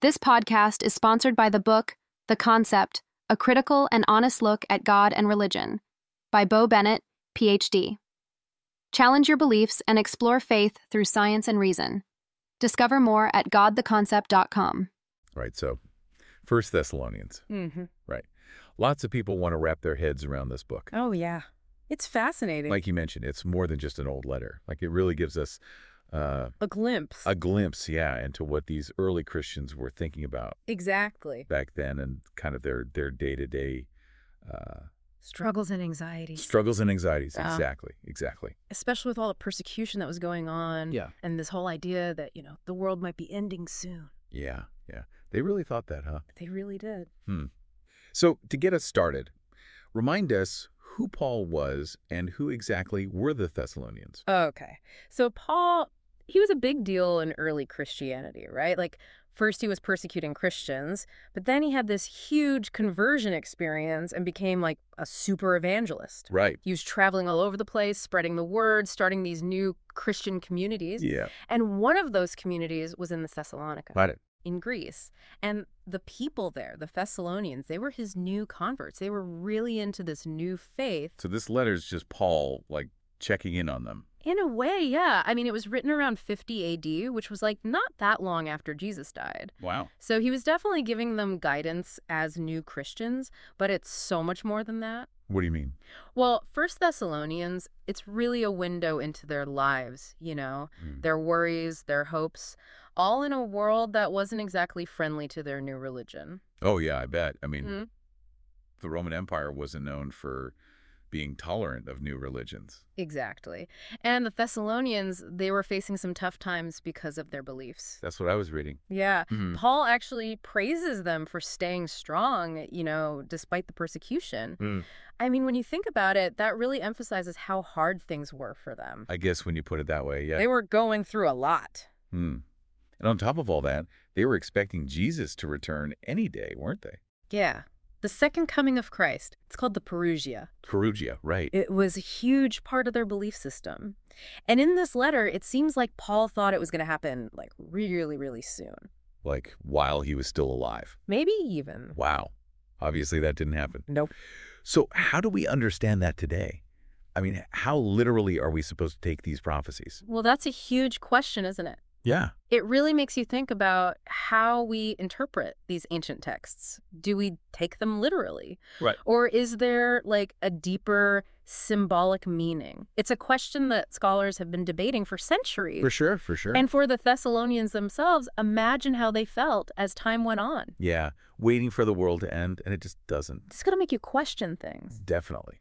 This podcast is sponsored by the book, The Concept, A Critical and Honest Look at God and Religion, by Bo Bennett, Ph.D. Challenge your beliefs and explore faith through science and reason. Discover more at godtheconcept.com. Right, so 1 Thessalonians. Right. Lots of people want to wrap their heads around this book. Oh, yeah. It's fascinating. Like you mentioned, it's more than just an old letter. Like, it really gives us a glimpse. A glimpse, yeah, into what these early Christians were thinking about. Exactly. Back then, and kind of their day-to-day struggles and anxieties. Struggles and anxieties, exactly. Especially with all the persecution that was going on. Yeah. And this whole idea that, the world might be ending soon. Yeah. They really thought that, huh? They really did. So, to get us started, remind us who Paul was and who exactly were the Thessalonians. Okay. So Paul, he was a big deal in early Christianity, right? Like, first he was persecuting Christians, but then he had this huge conversion experience and became like a super evangelist. Right. He was traveling all over the place, spreading the word, starting these new Christian communities. Yeah. And one of those communities was in the Thessalonica. Got it. In Greece. And the people there, the Thessalonians, they were his new converts. They were really into this new faith. So this letter is just Paul, like, checking in on them. In a way, yeah. I mean, it was written around 50 A.D., which was like not that long after Jesus died. Wow. So he was definitely giving them guidance as new Christians, but it's so much more than that. What do you mean? Well, 1 Thessalonians, it's really a window into their lives, their worries, their hopes, all in a world that wasn't exactly friendly to their new religion. Oh, yeah, I bet. I mean, the Roman Empire wasn't known for being tolerant of new religions. Exactly. And the Thessalonians, they were facing some tough times because of their beliefs. That's what I was reading. Yeah. Paul actually praises them for staying strong, despite the persecution. I mean, when you think about it, that really emphasizes how hard things were for them. I guess when you put it that way, yeah. They were going through a lot. And on top of all that, they were expecting Jesus to return any day, weren't they? Yeah. The second coming of Christ. It's called the Parousia. Parousia, right. It was a huge part of their belief system. And in this letter, it seems like Paul thought it was going to happen, like, really, really soon. Like, while he was still alive. Maybe even. Wow. Obviously, that didn't happen. Nope. So how do we understand that today? I mean, how literally are we supposed to take these prophecies? Well, that's a huge question, isn't it? Yeah. It really makes you think about how we interpret these ancient texts. Do we take them literally? Right. Or is there, like, a deeper symbolic meaning? It's a question that scholars have been debating for centuries. For sure. And for the Thessalonians themselves, imagine how they felt as time went on. Yeah, waiting for the world to end, and it just doesn't. It's going to make you question things. Definitely.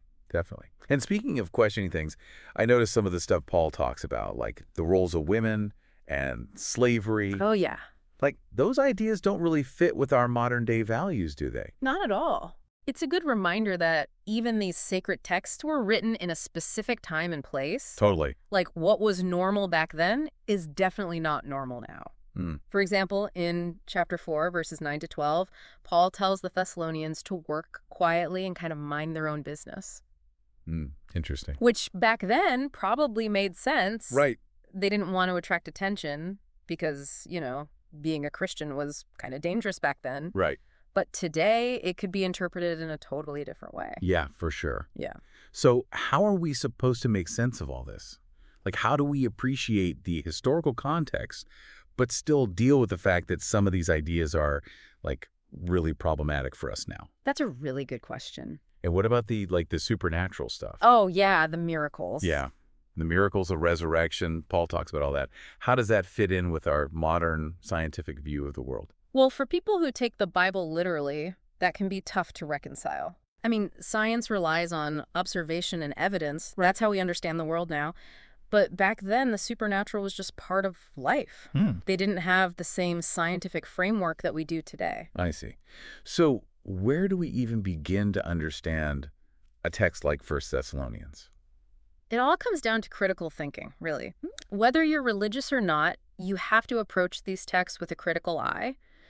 And speaking of questioning things, I noticed some of the stuff Paul talks about, like the roles of women and slavery. Oh, yeah. Like, those ideas don't really fit with our modern-day values, do they? Not at all. It's a good reminder that even these sacred texts were written in a specific time and place. Totally. Like, what was normal back then is definitely not normal now. For example, in chapter 4, verses 9 to 12, Paul tells the Thessalonians to work quietly and kind of mind their own business. Interesting. Which back then probably made sense. Right. They didn't want to attract attention because, being a Christian was kind of dangerous back then. Right. But today, it could be interpreted in a totally different way. Yeah, for sure. Yeah. So how are we supposed to make sense of all this? Like, how do we appreciate the historical context, but still deal with the fact that some of these ideas are, like, really problematic for us now? That's a really good question. And what about the supernatural stuff? Oh, yeah, the miracles. Yeah. The miracles of resurrection, Paul talks about all that. How does that fit in with our modern scientific view of the world? Well, for people who take the Bible literally, that can be tough to reconcile. I mean, science relies on observation and evidence. That's how we understand the world now. But back then, the supernatural was just part of life. They didn't have the same scientific framework that we do today. I see. So where do we even begin to understand a text like 1 Thessalonians? It all comes down to critical thinking, really. Whether you're religious or not, you have to approach these texts with a critical eye.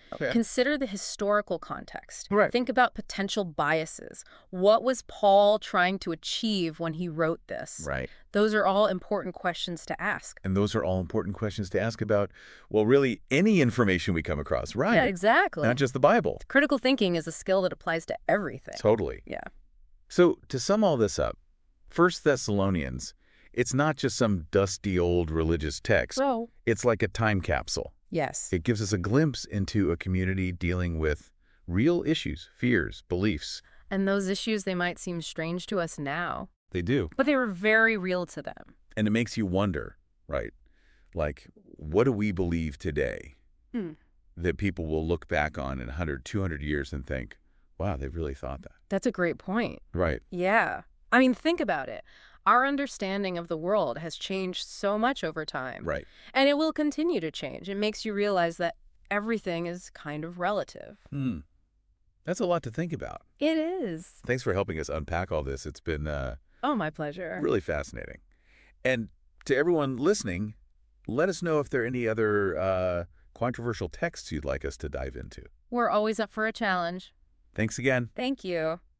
Okay. Consider the historical context. Right. Think about potential biases. What was Paul trying to achieve when he wrote this? Right. Those are all important questions to ask. And those are all important questions to ask about, well, really any information we come across, right? Yeah, exactly. Not just the Bible. Critical thinking is a skill that applies to everything. Totally. Yeah. So to sum all this up, 1 Thessalonians, it's not just some dusty old religious text. So, It's like a time capsule. yes. It gives us a glimpse into a community dealing with real issues, fears, beliefs. And those issues, they might seem strange to us now, They do. but they were very real to them. And it makes you wonder, right? Like, what do we believe today Hmm. that people will look back on in 100, 200 years and think, wow, they really thought that. That's a great point. Right. Yeah. I mean, think about it. Our understanding of the world has changed so much over time. Right. And it will continue to change. It makes you realize that everything is kind of relative. That's a lot to think about. It is. Thanks for helping us unpack all this. It's been Oh, my pleasure. really fascinating. And to everyone listening, let us know if there are any other controversial texts you'd like us to dive into. We're always up for a challenge. Thanks again. Thank you.